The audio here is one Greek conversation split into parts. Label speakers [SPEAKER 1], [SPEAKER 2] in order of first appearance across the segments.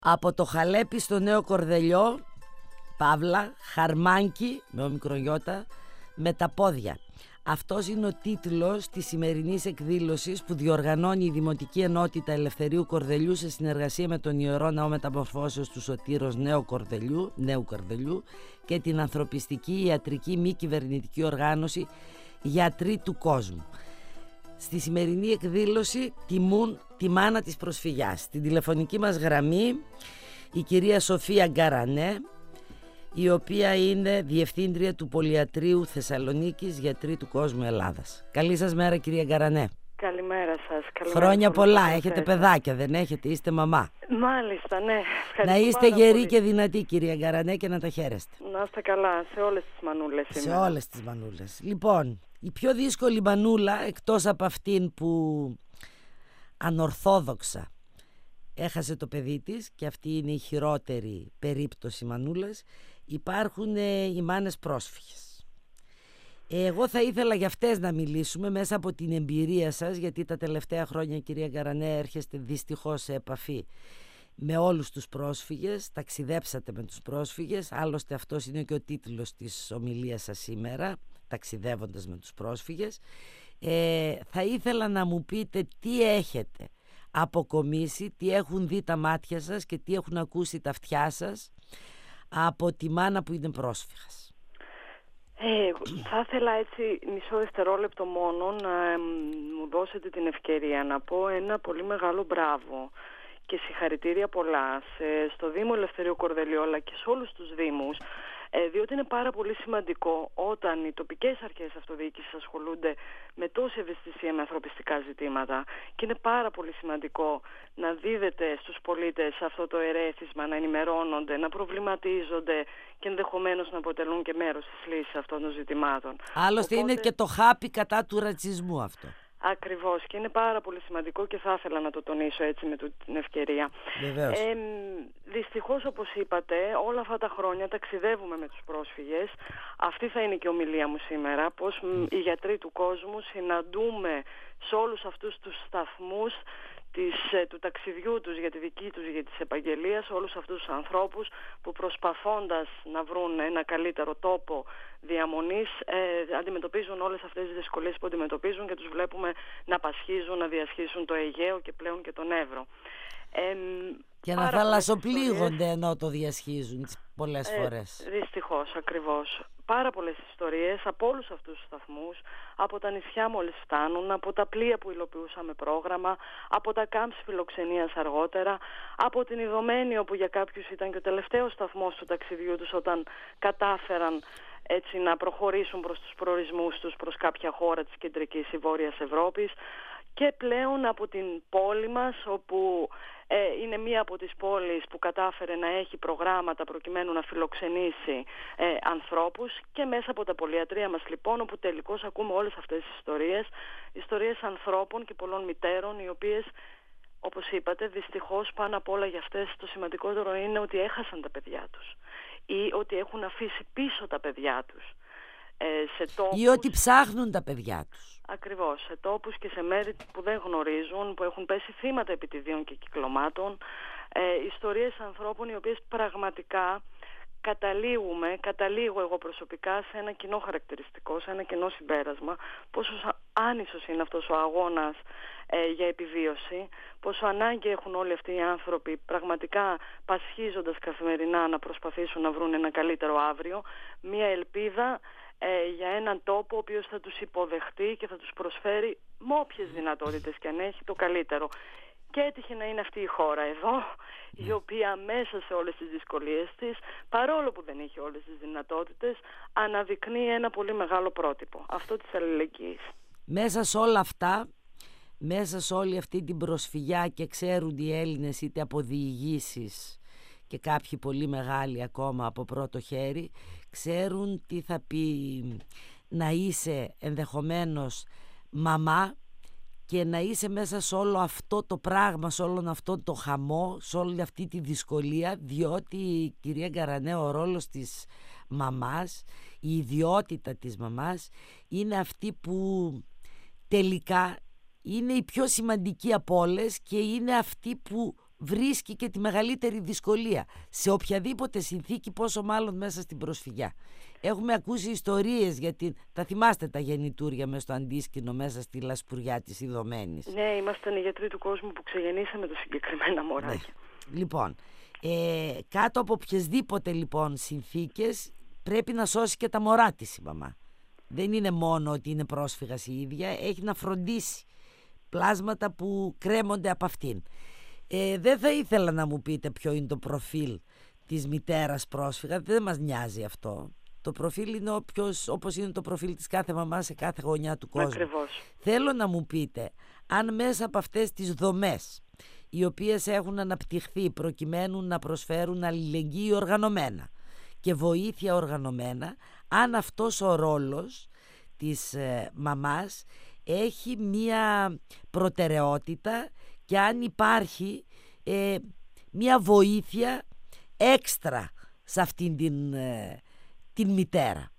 [SPEAKER 1] Από το Χαλέπι στο Νέο Κορδελιό, Παύλα, Χαρμάνκι, με ομικρογιώτα, με τα πόδια. Αυτός είναι ο τίτλος της σημερινής εκδήλωσης που διοργανώνει η Δημοτική Ενότητα Ελευθερίου Κορδελιού σε συνεργασία με τον Ιερό Ναό Μεταμορφώσεως του Σωτήρος Νέου Κορδελιού και την ανθρωπιστική ιατρική μη κυβερνητική οργάνωση Γιατροί του Κόσμου. Στη σημερινή εκδήλωση τιμούν τη μάνα της προσφυγιάς. Στην τηλεφωνική μας γραμμή η κυρία Σοφία Γκαρανέ, η οποία είναι Διευθύντρια του Πολυιατρίου Θεσσαλονίκης, Γιατροί του Κόσμου Ελλάδας. Καλή σας μέρα, κυρία Γκαρανέ.
[SPEAKER 2] Καλημέρα σας.
[SPEAKER 1] Χρόνια πολλά. Έχετε παιδάκια, δεν έχετε? Είστε μαμά?
[SPEAKER 2] Μάλιστα, ναι.
[SPEAKER 1] Να είστε γεροί και δυνατοί, κυρία Γκαρανέ, και να τα χαίρεστε.
[SPEAKER 2] Να είστε καλά σε όλες τις μανούλες σήμερα.
[SPEAKER 1] Σε όλες τις μανούλες. Λοιπόν, η πιο δύσκολη μανούλα, εκτός από αυτήν που ανορθόδοξα έχασε το παιδί της, και αυτή είναι η χειρότερη περίπτωση μανούλας, υπάρχουν οι μάνες πρόσφυγες. Εγώ θα ήθελα για αυτές να μιλήσουμε μέσα από την εμπειρία σας, γιατί τα τελευταία χρόνια, κυρία Γκαρανέ, έρχεστε δυστυχώς σε επαφή με όλους τους πρόσφυγες, ταξιδέψατε με τους πρόσφυγες, άλλωστε αυτός είναι και ο τίτλος της ομιλίας σας σήμερα, ταξιδεύοντας με τους πρόσφυγες. Θα ήθελα να μου πείτε τι έχετε αποκομίσει, τι έχουν δει τα μάτια σας και τι έχουν ακούσει τα αυτιά σας από τη μάνα που είναι πρόσφυγας.
[SPEAKER 2] Θα ήθελα έτσι μισό δευτερόλεπτο μόνο να μου δώσετε την ευκαιρία να πω ένα πολύ μεγάλο μπράβο και συγχαρητήρια πολλά στο Δήμο Ελευθερίου Κορδελιού αλλά και σε όλους τους δήμους, διότι είναι πάρα πολύ σημαντικό όταν οι τοπικές αρχές αυτοδιοίκησης ασχολούνται με τόση ευαισθησία με ανθρωπιστικά ζητήματα, και είναι πάρα πολύ σημαντικό να δίδεται στους πολίτες αυτό το ερέθισμα, να ενημερώνονται, να προβληματίζονται και ενδεχομένως να αποτελούν και μέρος της λύσης αυτών των ζητημάτων.
[SPEAKER 1] Άλλωστε είναι και το χάπι κατά του ρατσισμού αυτό.
[SPEAKER 2] Ακριβώς, και είναι πάρα πολύ σημαντικό και θα ήθελα να το τονίσω έτσι με την ευκαιρία.
[SPEAKER 1] Βεβαίως.
[SPEAKER 2] Δυστυχώς, όπως είπατε, όλα αυτά τα χρόνια ταξιδεύουμε με τους πρόσφυγες. Αυτή θα είναι και η ομιλία μου σήμερα, πως οι γιατροί του κόσμου συναντούμε σε όλους αυτούς τους σταθμούς του ταξιδιού τους για τη δική τους, για τις επαγγελίες, όλους αυτούς τους ανθρώπους που προσπαθώντας να βρουν ένα καλύτερο τόπο διαμονής αντιμετωπίζουν όλες αυτές τις δυσκολίες που αντιμετωπίζουν, και τους βλέπουμε να πασχίζουν, να διασχίσουν το Αιγαίο και πλέον και τον Εύρο.
[SPEAKER 1] Και να θαλασσοπλήγονται ενώ το διασχίζουν πολλές φορές.
[SPEAKER 2] Δυστυχώς, ακριβώς. Πάρα πολλές ιστορίες από όλους αυτούς τους σταθμούς, από τα νησιά μόλις φτάνουν, από τα πλοία που υλοποιούσαμε πρόγραμμα, από τα κάμπς φιλοξενίας αργότερα, από την Ιδωμένη, όπου για κάποιους ήταν και ο τελευταίος σταθμός του ταξιδιού τους όταν κατάφεραν έτσι να προχωρήσουν προς τους προορισμούς τους, προς κάποια χώρα της κεντρικής ή βόρειας Ευρώπης, και πλέον από την πόλη μας, όπου είναι μία από τις πόλεις που κατάφερε να έχει προγράμματα προκειμένου να φιλοξενήσει ανθρώπους, και μέσα από τα πολυιατρία μας λοιπόν, όπου τελικώς ακούμε όλες αυτές τις ιστορίες ανθρώπων και πολλών μητέρων, οι οποίες, όπως είπατε, δυστυχώς πάνω απ' όλα για αυτές το σημαντικότερο είναι ότι έχασαν τα παιδιά τους ή ότι έχουν αφήσει πίσω τα παιδιά τους σε τόπους,
[SPEAKER 1] ή ότι ψάχνουν τα παιδιά τους.
[SPEAKER 2] Ακριβώς, σε τόπους και σε μέρη που δεν γνωρίζουν, που έχουν πέσει θύματα επιτιδίων και κυκλωμάτων, ιστορίες ανθρώπων οι οποίες πραγματικά καταλήγω εγώ προσωπικά σε ένα κοινό χαρακτηριστικό, σε ένα κοινό συμπέρασμα, πόσο άνισος είναι αυτός ο αγώνας για επιβίωση, πόσο ανάγκη έχουν όλοι αυτοί οι άνθρωποι πραγματικά πασχίζοντας καθημερινά να προσπαθήσουν να βρουν ένα καλύτερο αύριο, μια ελπίδα για έναν τόπο ο οποίος θα τους υποδεχτεί και θα τους προσφέρει με όποιες δυνατότητες και αν έχει το καλύτερο. Και έτυχε να είναι αυτή η χώρα εδώ, η οποία μέσα σε όλες τις δυσκολίες της, παρόλο που δεν έχει όλες τις δυνατότητες, αναδεικνύει ένα πολύ μεγάλο πρότυπο, αυτό της αλληλεγγύης.
[SPEAKER 1] Μέσα σε όλα αυτά, μέσα σε όλη αυτή την προσφυγιά, και ξέρουν οι Έλληνες είτε από διηγήσεις και κάποιοι πολύ μεγάλοι ακόμα από πρώτο χέρι, ξέρουν τι θα πει να είσαι ενδεχομένως μαμά και να είσαι μέσα σε όλο αυτό το πράγμα, σε όλο αυτό το χαμό, σε όλη αυτή τη δυσκολία, διότι, κυρία Γκαρανέ, ο ρόλος της μαμάς, η ιδιότητα της μαμάς είναι αυτή που τελικά είναι η πιο σημαντική από όλες και είναι αυτή που βρίσκει και τη μεγαλύτερη δυσκολία σε οποιαδήποτε συνθήκη, πόσο μάλλον μέσα στην προσφυγιά. Έχουμε ακούσει ιστορίες γιατί τα θυμάστε τα γεννητούρια μέσα στο αντίσκηνο, μέσα στη λασπουριά της Ιδωμένης.
[SPEAKER 2] Ναι, ήμασταν οι γιατροί του κόσμου που ξεγεννήσαμε το συγκεκριμένα μωράκι.
[SPEAKER 1] Ναι. Λοιπόν, κάτω από οποιασδήποτε λοιπόν συνθήκες πρέπει να σώσει και τα μωρά της η μαμά. Δεν είναι μόνο ότι είναι πρόσφυγας η ίδια, έχει να φροντίσει πλάσματα που κρέμονται από αυτήν. Δεν θα ήθελα να μου πείτε ποιο είναι το προφίλ της μητέρας πρόσφυγα, δεν μας νοιάζει αυτό. Το προφίλ είναι όπως είναι το προφίλ της κάθε μαμάς σε κάθε γωνιά του κόσμου.
[SPEAKER 2] Ακριβώς.
[SPEAKER 1] Θέλω να μου πείτε αν μέσα από αυτές τις δομές οι οποίες έχουν αναπτυχθεί προκειμένου να προσφέρουν αλληλεγγύη οργανωμένα και βοήθεια οργανωμένα, αν αυτός ο ρόλος της μαμάς έχει μία προτεραιότητα και αν υπάρχει μία βοήθεια έξτρα σε αυτήν την μητέρα.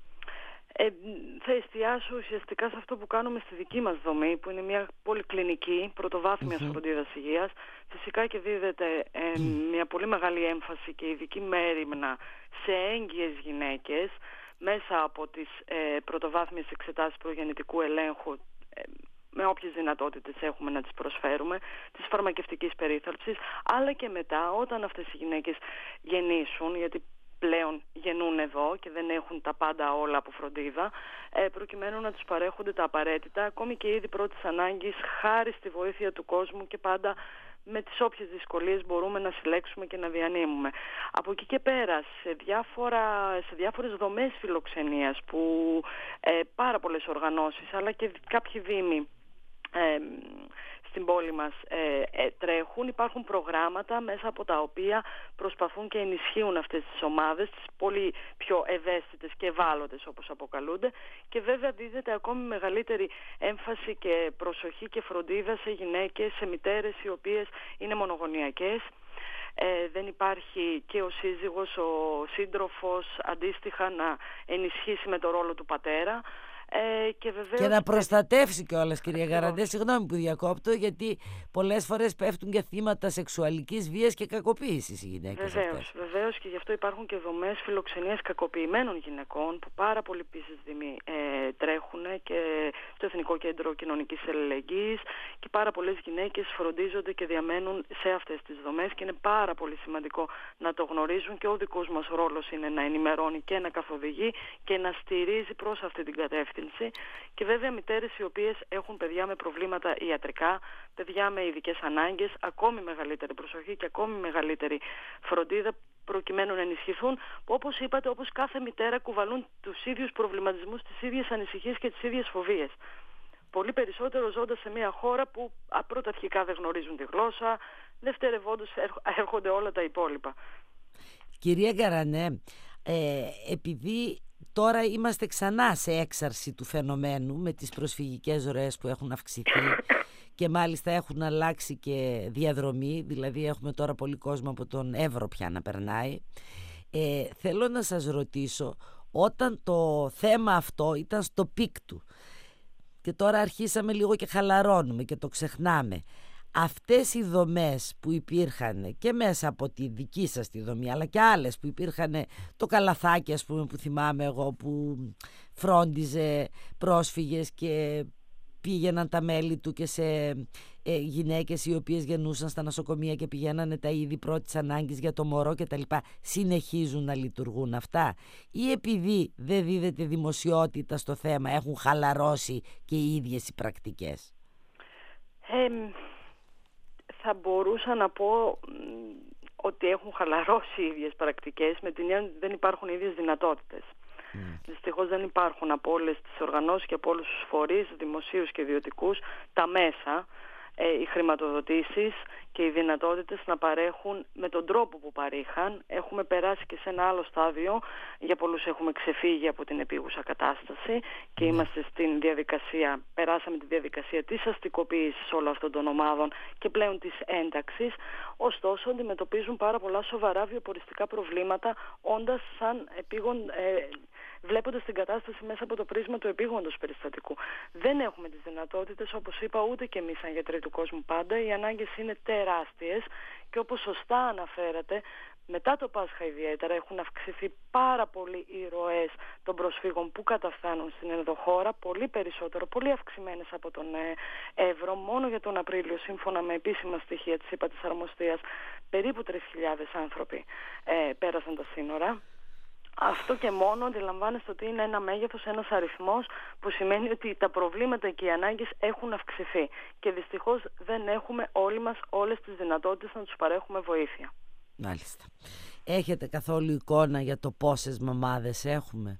[SPEAKER 2] Θα εστιάσω ουσιαστικά σε αυτό που κάνουμε στη δική μας δομή, που είναι μια πολυκλινική πρωτοβάθμιας φροντίδας υγείας. Φυσικά και δίδεται μια πολύ μεγάλη έμφαση και ειδική μέριμνα σε έγκυες γυναίκες μέσα από τις πρωτοβάθμιες εξετάσεις προγεννητικού ελέγχου, με όποιες δυνατότητες έχουμε να τις προσφέρουμε, της φαρμακευτικής περίθαλψης, αλλά και μετά όταν αυτές οι γυναίκες γεννήσουν, γιατί πλέον γεννούν εδώ και δεν έχουν τα πάντα όλα από φροντίδα, προκειμένου να τους παρέχονται τα απαραίτητα, ακόμη και είδη πρώτης ανάγκης, χάρη στη βοήθεια του κόσμου και πάντα με τις όποιες δυσκολίες μπορούμε να συλλέξουμε και να διανύμουμε. Από εκεί και πέρα, σε διάφορες δομές φιλοξενίας που πάρα πολλές οργανώσεις αλλά και κάποιοι δήμοι στην πόλη μας τρέχουν, υπάρχουν προγράμματα μέσα από τα οποία προσπαθούν και ενισχύουν αυτές τις ομάδες, τις πολύ πιο ευαίσθητες και ευάλωτες όπως αποκαλούνται, και βέβαια δίδεται ακόμη μεγαλύτερη έμφαση και προσοχή και φροντίδα σε γυναίκες, σε μητέρες οι οποίες είναι μονογονεϊκές. Δεν υπάρχει και ο σύζυγος, ο σύντροφος αντίστοιχα να ενισχύσει με το ρόλο του πατέρα.
[SPEAKER 1] Και να προστατεύσει κιόλας, κυρία Γαραντέ, συγγνώμη που διακόπτω, γιατί πολλές φορές πέφτουν και θύματα σεξουαλικής βίας και κακοποίησης οι γυναίκες αυτές.
[SPEAKER 2] Βεβαίως, και γι' αυτό υπάρχουν και δομές φιλοξενίας κακοποιημένων γυναικών που πάρα πολλοί επίσης δήμοι τρέχουν, και στο Εθνικό Κέντρο Κοινωνικής Αλληλεγγύης, και πάρα πολλές γυναίκες φροντίζονται και διαμένουν σε αυτές τις δομές, και είναι πάρα πολύ σημαντικό να το γνωρίζουν, και ο δικός μας ρόλος είναι να ενημερώνει και να καθοδηγεί και να στηρίζει προς αυτή την κατεύθυνση. Και βέβαια μητέρες οι οποίες έχουν παιδιά με προβλήματα ιατρικά, παιδιά με ειδικές ανάγκες, ακόμη μεγαλύτερη προσοχή και ακόμη μεγαλύτερη φροντίδα προκειμένου να ενισχυθούν, που όπως είπατε, όπως κάθε μητέρα κουβαλούν τους ίδιους προβληματισμούς, τις ίδιες ανησυχίες και τις ίδιες φοβίες. Πολύ περισσότερο ζώντας σε μια χώρα που πρώτα αρχικά δεν γνωρίζουν τη γλώσσα, δευτερευόντως έρχονται όλα τα υπόλοιπα.
[SPEAKER 1] Κυρία Γκαρανέ, επειδή τώρα είμαστε ξανά σε έξαρση του φαινομένου με τις προσφυγικές ροές που έχουν αυξηθεί και μάλιστα έχουν αλλάξει και διαδρομή, δηλαδή έχουμε τώρα πολύ κόσμο από τον Εύρο πια να περνάει, θέλω να σας ρωτήσω, όταν το θέμα αυτό ήταν στο πικ του και τώρα αρχίσαμε λίγο και χαλαρώνουμε και το ξεχνάμε, αυτές οι δομές που υπήρχαν και μέσα από τη δική σας τη δομή, αλλά και άλλες που υπήρχαν, το Καλαθάκι ας πούμε που θυμάμαι εγώ, που φρόντιζε πρόσφυγες και πήγαιναν τα μέλη του και σε γυναίκες οι οποίες γεννούσαν στα νοσοκομεία και πηγαίνανε τα είδη πρώτης ανάγκης για το μωρό κτλ. Συνεχίζουν να λειτουργούν αυτά, ή επειδή δεν δίδεται δημοσιότητα στο θέμα έχουν χαλαρώσει και οι ίδιες οι πρακτικές?
[SPEAKER 2] Θα μπορούσα να πω ότι έχουν χαλαρώσει οι ίδιες πρακτικές, με την έννοια ότι δεν υπάρχουν οι ίδιες δυνατότητες. Δυστυχώς δεν υπάρχουν από όλες τις οργανώσεις και από όλους τους φορείς, δημοσίους και ιδιωτικούς, τα μέσα, οι χρηματοδοτήσεις και οι δυνατότητες να παρέχουν με τον τρόπο που παρήχαν. Έχουμε περάσει και σε ένα άλλο στάδιο, για πολλούς έχουμε ξεφύγει από την επίγουσα κατάσταση και είμαστε στην διαδικασία, περάσαμε τη διαδικασία της αστικοποίησης όλων αυτών των ομάδων και πλέον της ένταξης. Ωστόσο αντιμετωπίζουν πάρα πολλά σοβαρά βιοποριστικά προβλήματα, όντας σαν επίγον βλέποντας την κατάσταση μέσα από το πρίσμα του επίγοντος περιστατικού. Δεν έχουμε τις δυνατότητες, όπως είπα, ούτε και εμείς σαν γιατροί του κόσμου πάντα. Οι ανάγκες είναι τεράστιες και όπως σωστά αναφέρατε, μετά το Πάσχα ιδιαίτερα έχουν αυξηθεί πάρα πολύ οι ροές των προσφύγων που καταφθάνουν στην ενδοχώρα, πολύ περισσότερο, πολύ αυξημένες από τον Εύρο. Μόνο για τον Απρίλιο, σύμφωνα με επίσημα στοιχεία της ΥΠΑ της Αρμοστίας, περίπου 3.000 άνθρωποι πέρασαν τα σύνορα. Αυτό και μόνο αντιλαμβάνεστε ότι είναι ένα μέγεθος, ένας αριθμός που σημαίνει ότι τα προβλήματα και οι ανάγκες έχουν αυξηθεί και δυστυχώς δεν έχουμε όλοι μας όλες τις δυνατότητες να τους παρέχουμε βοήθεια.
[SPEAKER 1] Μάλιστα. Έχετε καθόλου εικόνα για το πόσες μαμάδες έχουμε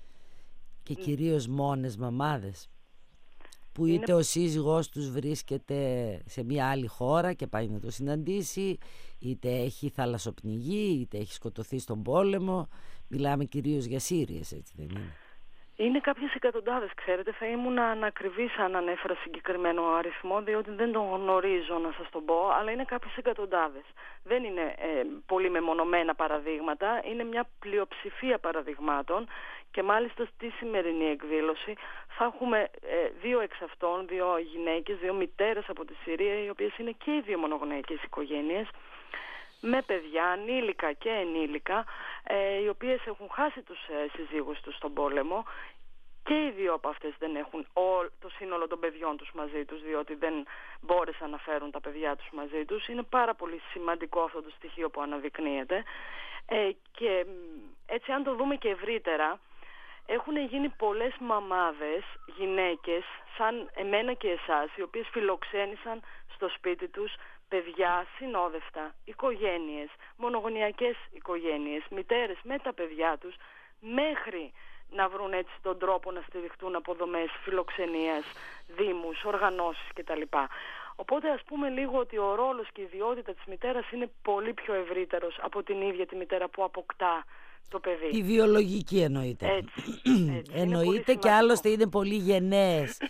[SPEAKER 1] και κυρίως μόνες μαμάδες που είτε ο σύζυγός τους βρίσκεται σε μια άλλη χώρα και πάει να το συναντήσει, είτε έχει θαλασσοπνιγεί, είτε έχει σκοτωθεί στον πόλεμο? Μιλάμε κυρίως για Σύριες, έτσι δεν είναι?
[SPEAKER 2] Είναι κάποιες εκατοντάδες, ξέρετε. Θα ήμουν ανακριβής αν ανέφερα συγκεκριμένο αριθμό, διότι δεν τον γνωρίζω να σας τον πω, αλλά είναι κάποιες εκατοντάδες. Δεν είναι πολύ μεμονωμένα παραδείγματα, είναι μια πλειοψηφία παραδειγμάτων και μάλιστα στη σημερινή εκδήλωση θα έχουμε δύο εξ αυτών, δύο γυναίκες, δύο μητέρες από τη Συρία, οι οποίες είναι και οι δύο μονογονεϊκές οικογένειες, με παιδιά, ανήλικα και ενήλικα, οι οποίες έχουν χάσει τους συζύγους τους στον πόλεμο και οι δύο από αυτές δεν έχουν το σύνολο των παιδιών τους μαζί τους, διότι δεν μπόρεσαν να φέρουν τα παιδιά τους μαζί τους. Είναι πάρα πολύ σημαντικό αυτό το στοιχείο που αναδεικνύεται και έτσι αν το δούμε και ευρύτερα, έχουν γίνει πολλές μαμάδες, γυναίκες σαν εμένα και εσάς, οι οποίες φιλοξένησαν στο σπίτι τους παιδιά συνόδευτα, οικογένειες, μονογονεϊκές οικογένειες, μητέρες με τα παιδιά τους, μέχρι να βρουν έτσι τον τρόπο να στηριχτούν από δομές φιλοξενίας, δήμους, οργανώσεις κτλ. Οπότε ας πούμε λίγο ότι ο ρόλος και η ιδιότητα της μητέρας είναι πολύ πιο ευρύτερος από την ίδια τη μητέρα που αποκτά το παιδί.
[SPEAKER 1] Η βιολογική εννοείται.
[SPEAKER 2] Έτσι.
[SPEAKER 1] Εννοείται και άλλωστε είναι πολύ γενναίες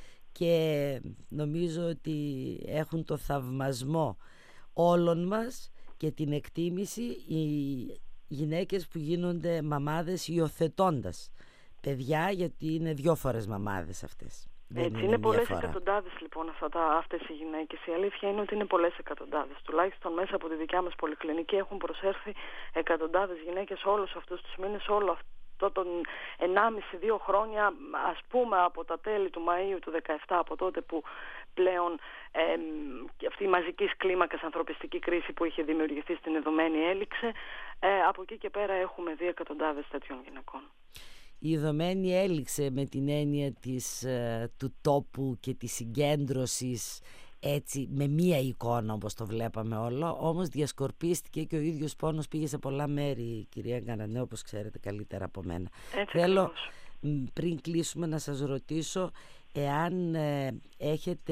[SPEAKER 1] και νομίζω ότι έχουν το θαυμασμό όλων μας και την εκτίμηση οι γυναίκες που γίνονται μαμάδες υιοθετώντας παιδιά, γιατί είναι 2 φορές μαμάδες αυτές.
[SPEAKER 2] Έτσι, είναι πολλές εκατοντάδες λοιπόν αυτές οι γυναίκες. Η αλήθεια είναι ότι είναι πολλές εκατοντάδες. Τουλάχιστον μέσα από τη δικιά μας πολυκλινική έχουν προσέρθει εκατοντάδες γυναίκες όλους αυτούς τους μήνες, όλο αυτό τον 1,5-2 χρόνια, ας πούμε από τα τέλη του Μαΐου του 2017, από τότε που πλέον αυτή η μαζικής κλίμακας ανθρωπιστική κρίση που είχε δημιουργηθεί στην Ιδωμένη έληξε. Από εκεί και πέρα έχουμε δει εκατοντάδες τέτοιων γυναικών.
[SPEAKER 1] Η Ιδωμένη έληξε με την έννοια του τόπου και της συγκέντρωσης, έτσι με μία εικόνα όπως το βλέπαμε όλο, όμως διασκορπίστηκε και ο ίδιος πόνος πήγε σε πολλά μέρη, κυρία Γκαρανέ, όπως ξέρετε καλύτερα από μένα. Θέλω πριν κλείσουμε να σας ρωτήσω εάν έχετε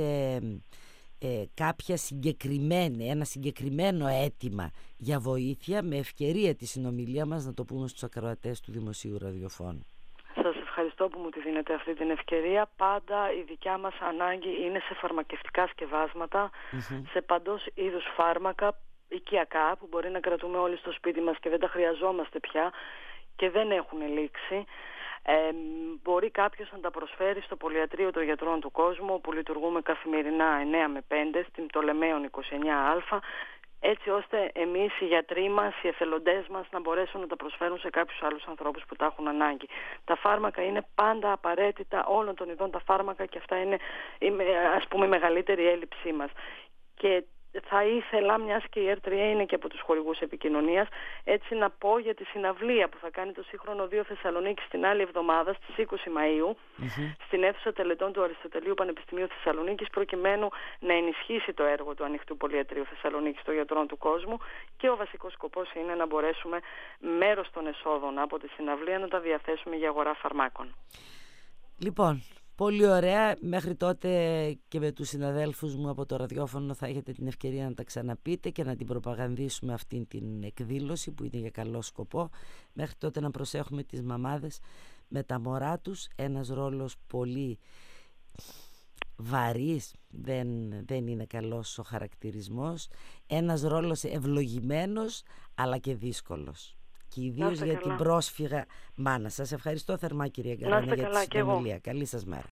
[SPEAKER 1] ένα συγκεκριμένο αίτημα για βοήθεια, με ευκαιρία τη συνομιλία μας να το πούμε στους ακροατές του Δημοσίου Ραδιοφώνου.
[SPEAKER 2] Σας ευχαριστώ που μου τη δίνετε αυτή την ευκαιρία. Πάντα η δικιά μας ανάγκη είναι σε φαρμακευτικά σκευάσματα, σε παντός είδους φάρμακα, οικιακά, που μπορεί να κρατούμε όλοι στο σπίτι μας και δεν τα χρειαζόμαστε πια και δεν έχουν λήξει. Μπορεί κάποιος να τα προσφέρει στο Πολυιατρείο των Γιατρών του Κόσμου, όπου λειτουργούμε καθημερινά 9 με 5 στην Πτολεμαίων 29α, έτσι ώστε εμείς οι γιατροί μας, οι εθελοντές μας να μπορέσουν να τα προσφέρουν σε κάποιους άλλους ανθρώπους που τα έχουν ανάγκη. Τα φάρμακα είναι πάντα απαραίτητα, όλων των ειδών τα φάρμακα, και αυτά είναι ας πούμε η μεγαλύτερη έλλειψή μας. Και θα ήθελα, μιας και η R3 είναι και από τους χορηγούς επικοινωνίας, έτσι να πω για τη συναυλία που θα κάνει το Σύγχρονο 2 Θεσσαλονίκη την άλλη εβδομάδα, στις 20 Μαΐου, στην αίθουσα τελετών του Αριστοτελείου Πανεπιστημίου Θεσσαλονίκης, προκειμένου να ενισχύσει το έργο του Ανοιχτού Πολυιατρείου Θεσσαλονίκης των Γιατρών του Κόσμου, και ο βασικός σκοπός είναι να μπορέσουμε μέρος των εσόδων από τη συναυλία να τα διαθέσουμε για αγορά φαρμάκων.
[SPEAKER 1] Λοιπόν, πολύ ωραία. Μέχρι τότε και με τους συναδέλφους μου από το ραδιόφωνο θα έχετε την ευκαιρία να τα ξαναπείτε και να την προπαγανδίσουμε αυτήν την εκδήλωση που είναι για καλό σκοπό. Μέχρι τότε να προσέχουμε τις μαμάδες με τα μωρά τους. Ένας ρόλος πολύ βαρύς, δεν είναι καλός ο χαρακτηρισμός. Ένας ρόλος ευλογημένος αλλά και δύσκολος. και ιδίως για την πρόσφυγα μάνα. Σας ευχαριστώ θερμά, κυρία Γκαράνη, για τη συνομιλία. Καλή σας μέρα.